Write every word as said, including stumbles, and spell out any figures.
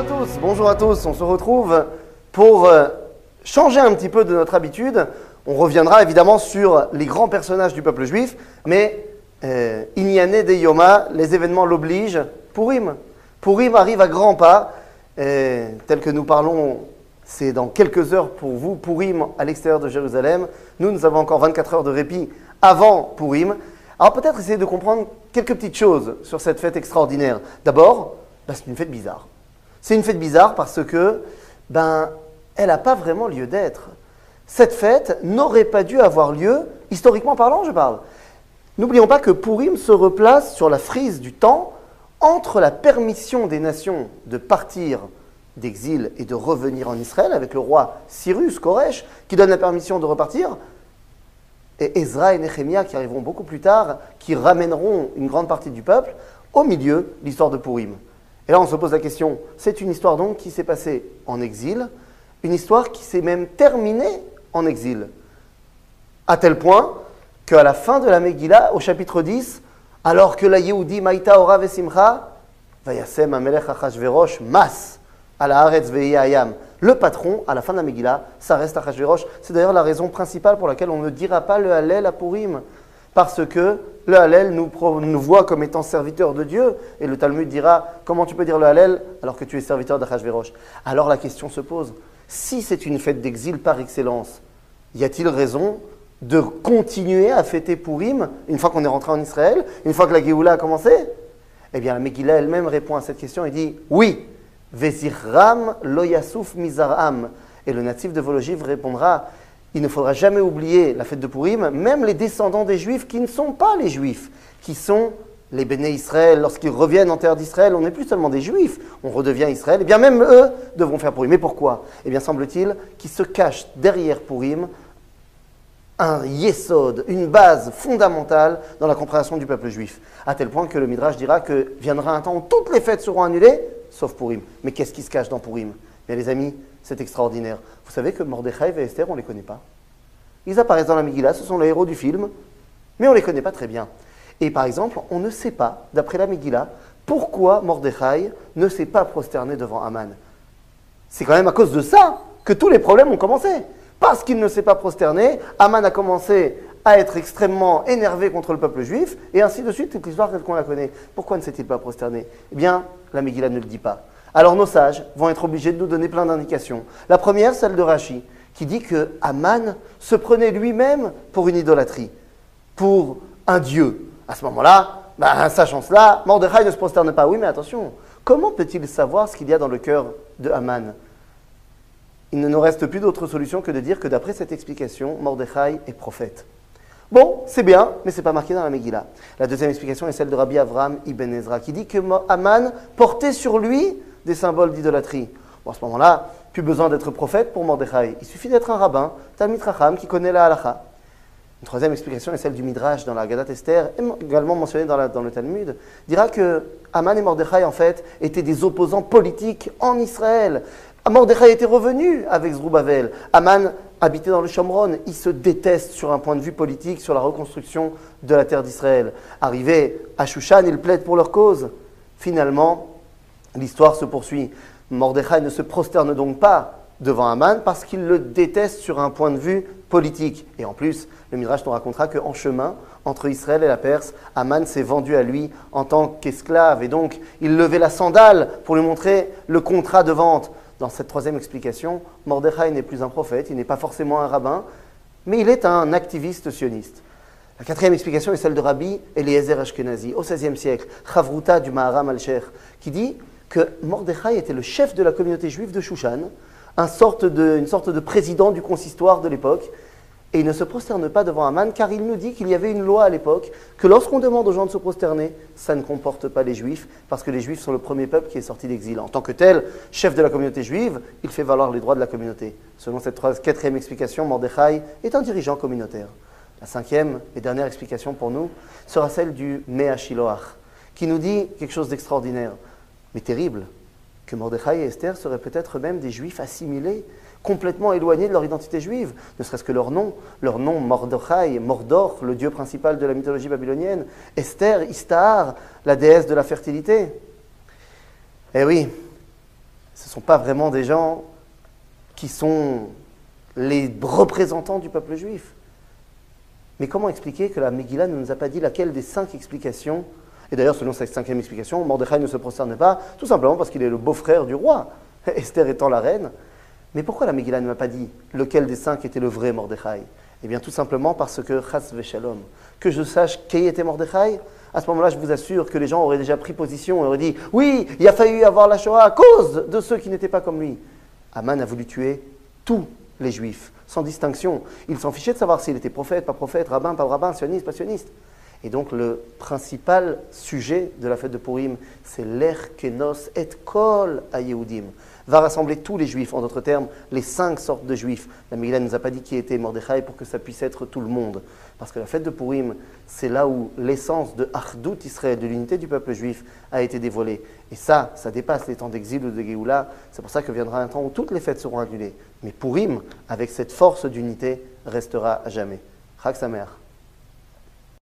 à tous, bonjour à tous, on se retrouve pour euh, changer un petit peu de notre habitude. On reviendra évidemment sur les grands personnages du peuple juif, mais euh, Inyane de Yoma, les événements l'obligent. Purim. Purim arrive à grands pas, euh, tel que nous parlons, c'est dans quelques heures pour vous, Purim à l'extérieur de Jérusalem. Nous, nous avons encore vingt-quatre heures de répit avant Purim. Alors peut-être essayer de comprendre quelques petites choses sur cette fête extraordinaire. D'abord, ben, c'est une fête bizarre. C'est une fête bizarre parce que, ben, elle n'a pas vraiment lieu d'être. Cette fête n'aurait pas dû avoir lieu, historiquement parlant, je parle. N'oublions pas que Purim se replace sur la frise du temps entre la permission des nations de partir d'exil et de revenir en Israël avec le roi Cyrus, Koresh, qui donne la permission de repartir, et Ezra et Néhémia qui arriveront beaucoup plus tard, qui ramèneront une grande partie du peuple, au milieu, l'histoire de Purim. Et là, on se pose la question, c'est une histoire donc qui s'est passée en exil, une histoire qui s'est même terminée en exil, à tel point qu'à la fin de la Megillah, au chapitre dix, alors que la Yehudi Maïta Ora Vesimcha, Vayasem Amelech Achashverosh Mas, à la Haaretz Ve'yayam. Le patron, à la fin de la Megillah, ça reste Achashverosh. C'est d'ailleurs la raison principale pour laquelle on ne dira pas le Hallel à Purim. Parce que le Hallel nous, nous voit comme étant serviteurs de Dieu. Et le Talmud dira, comment tu peux dire le Hallel alors que tu es serviteur d'Achashverosh? Alors la question se pose, si c'est une fête d'exil par excellence, y a-t-il raison de continuer à fêter Purim une fois qu'on est rentré en Israël, une fois que la Géoula a commencé? Eh bien, la Megillah elle-même répond à cette question et dit oui. Vezichram lo yasuf mizaram. Et le natif de Vologiv répondra il ne faudra jamais oublier la fête de Purim, même les descendants des Juifs qui ne sont pas les Juifs, qui sont les Béné Israël. Lorsqu'ils reviennent en terre d'Israël, on n'est plus seulement des Juifs, on redevient Israël. Eh bien, même eux devront faire Purim. Mais pourquoi? Eh bien, semble-t-il qu'il se cache derrière Purim un yesod, une base fondamentale dans la compréhension du peuple juif. À tel point que le Midrash dira que viendra un temps où toutes les fêtes seront annulées, sauf Purim. Mais qu'est-ce qui se cache dans Purim? Bien les amis, c'est extraordinaire. Vous savez que Mordechai et Esther, on ne les connaît pas. Ils apparaissent dans la Megillah, ce sont les héros du film, mais on ne les connaît pas très bien. Et par exemple, on ne sait pas, d'après la Megillah, pourquoi Mordechai ne s'est pas prosterné devant Haman. C'est quand même à cause de ça que tous les problèmes ont commencé. Parce qu'il ne s'est pas prosterné, Haman a commencé à être extrêmement énervé contre le peuple juif, et ainsi de suite, toute l'histoire telle qu'on la connaît. Pourquoi ne s'est-il pas prosterné? Eh bien, la Megillah ne le dit pas. Alors nos sages vont être obligés de nous donner plein d'indications. La première, celle de Rashi, qui dit que Haman se prenait lui-même pour une idolâtrie, pour un dieu. À ce moment-là, ben, sachant cela, Mordechai ne se prosterne pas. Oui, mais attention, comment peut-il savoir ce qu'il y a dans le cœur de Haman? Il ne nous reste plus d'autre solution que de dire que d'après cette explication, Mordechai est prophète. Bon, c'est bien, mais ce n'est pas marqué dans la Megillah. La deuxième explication est celle de Rabbi Avraham Ibn Ezra, qui dit que Haman portait sur lui des symboles d'idolâtrie. Bon, à ce moment-là, plus besoin d'être prophète pour Mordechai. Il suffit d'être un rabbin, Talmid Chacham, qui connaît la halakha. Une troisième explication est celle du Midrash dans la Haggadat Esther, également mentionnée dans, la, dans le Talmud, dira que Haman et Mordechai, en fait, étaient des opposants politiques en Israël. Mordechai était revenu avec Zrubavel. Haman habitait dans le Shomron. Il se déteste sur un point de vue politique, sur la reconstruction de la terre d'Israël. Arrivé à Shushan, il plaide pour leur cause. Finalement, l'histoire se poursuit. Mordechai ne se prosterne donc pas devant Haman parce qu'il le déteste sur un point de vue politique. Et en plus, le Midrash nous racontera qu'en chemin, entre Israël et la Perse, Haman s'est vendu à lui en tant qu'esclave. Et donc, il levait la sandale pour lui montrer le contrat de vente. Dans cette troisième explication, Mordechai n'est plus un prophète, il n'est pas forcément un rabbin, mais il est un activiste sioniste. La quatrième explication est celle de Rabbi Eliezer Ashkenazi, au seizième siècle, Chavruta du Maharam al-Sheikh, qui dit que Mordechai était le chef de la communauté juive de Shushan, un sorte de, une sorte de président du consistoire de l'époque, et il ne se prosterne pas devant Haman, car il nous dit qu'il y avait une loi à l'époque, que lorsqu'on demande aux gens de se prosterner, ça ne comporte pas les Juifs, parce que les Juifs sont le premier peuple qui est sorti d'exil. En tant que tel, chef de la communauté juive, il fait valoir les droits de la communauté. Selon cette quatrième explication, Mordechai est un dirigeant communautaire. La cinquième et dernière explication pour nous sera celle du Mea Shiloach, qui nous dit quelque chose d'extraordinaire, mais terrible, que Mordechai et Esther seraient peut-être même des Juifs assimilés, complètement éloignés de leur identité juive, ne serait-ce que leur nom, leur nom Mordechai, Mordor, le dieu principal de la mythologie babylonienne, Esther, Istahar, la déesse de la fertilité. Eh oui, ne sont pas vraiment des gens qui sont les représentants du peuple juif. Mais comment expliquer que la Megillah ne nous a pas dit laquelle des cinq explications, et d'ailleurs selon cette cinquième explication, Mordechai ne se prosterne pas, tout simplement parce qu'il est le beau-frère du roi, Esther étant la reine. Mais pourquoi la Megillah ne m'a pas dit lequel des cinq était le vrai Mordechai? Eh bien tout simplement parce que, chas v'shalom, que je sache qui était Mordechai, à ce moment-là je vous assure que les gens auraient déjà pris position et auraient dit « Oui, il a fallu avoir la Shoah à cause de ceux qui n'étaient pas comme lui ». Aman a voulu tuer tous les juifs, sans distinction. Il s'en fichait de savoir s'il était prophète, pas prophète, rabbin, pas rabbin, sioniste, pas sioniste. Et donc le principal sujet de la fête de Purim, c'est l'Er Kenos et Kol HaYehudim. Va rassembler tous les juifs, en d'autres termes, les cinq sortes de juifs. La Megillah ne nous a pas dit qui était Mordechai pour que ça puisse être tout le monde. Parce que la fête de Purim, c'est là où l'essence de Achdut Israël, de l'unité du peuple juif, a été dévoilée. Et ça, ça dépasse les temps d'exil ou de Géoula. C'est pour ça que viendra un temps où toutes les fêtes seront annulées. Mais Purim, avec cette force d'unité, restera à jamais. Chag Sameach.